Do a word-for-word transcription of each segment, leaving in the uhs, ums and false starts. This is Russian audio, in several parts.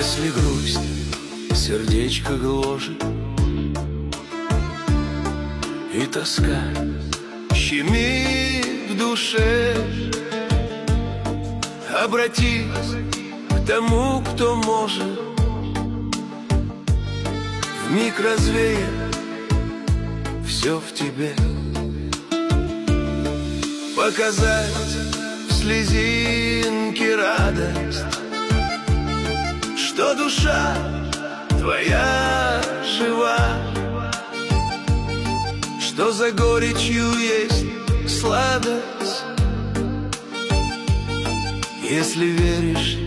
Если грусть сердечко гложет и тоска щемит в душе, обратись к тому, кто может вмиг развеять все в тебе, показать в слезинке радость, что душа твоя жива, что за горечью есть сладость. Если веришь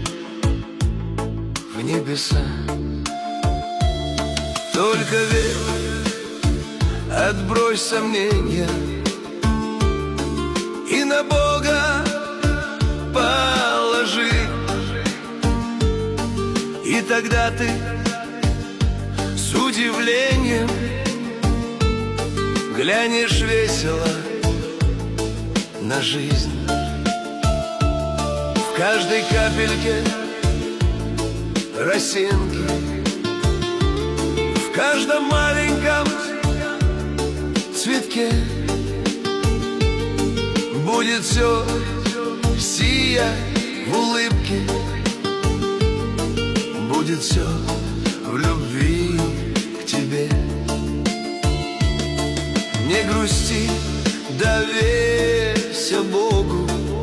в небеса, только верь, отбрось сомнения и на Бога положи. И тогда ты с удивлением глянешь весело на жизнь. В каждой капельке росинки, в каждом маленьком цветке будет все сия в улыбке, будет все в любви к тебе. Не грусти, доверься Богу,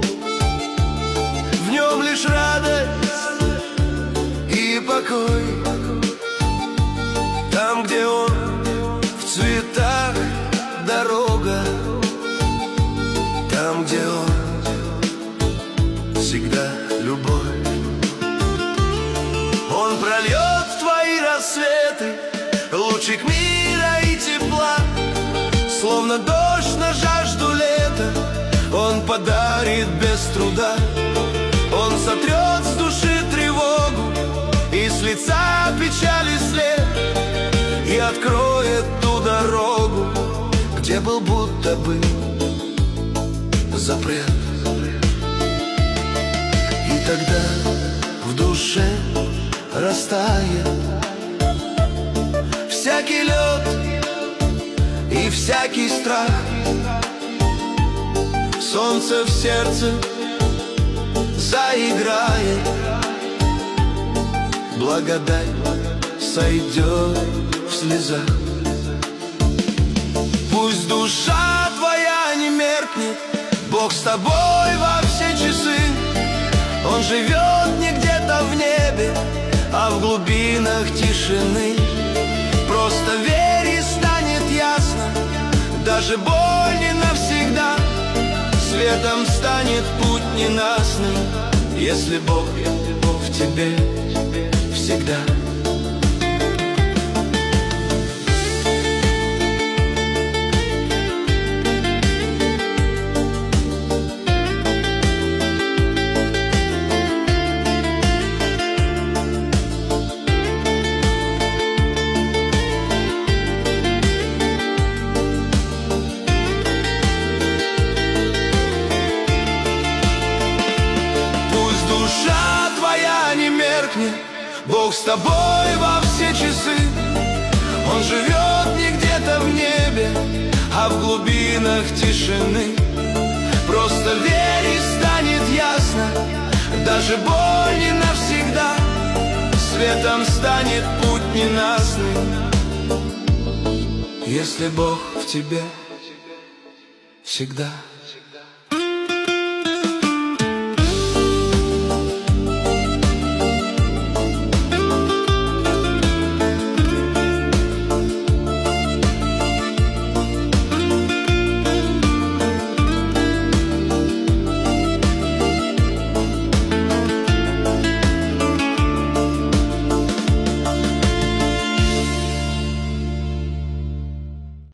в нем лишь радость и покой. Там, где он в цветах дорога, там, где он всегда любовь. Он прольет в твои рассветы лучик мира и тепла, словно дождь на жажду лета он подарит без труда. Он сотрет с души тревогу и с лица печали след, и откроет ту дорогу, где был будто бы запрет. И тогда в душе растает всякий лед и всякий страх. Солнце в сердце заиграет, благодать сойдет в слезах. Пусть душа твоя не меркнет, Бог с тобой во все часы. Он живет не где-то в небе, а в глубинах тишины. Просто верь и станет ясно, даже боль не навсегда. Светом станет путь ненастный, если Бог в тебе всегда. Бог с тобой во все часы. Он живет не где-то в небе, а в глубинах тишины. Просто верь и станет ясно, даже боль не навсегда. Светом станет путь ненастный, если Бог в тебе всегда.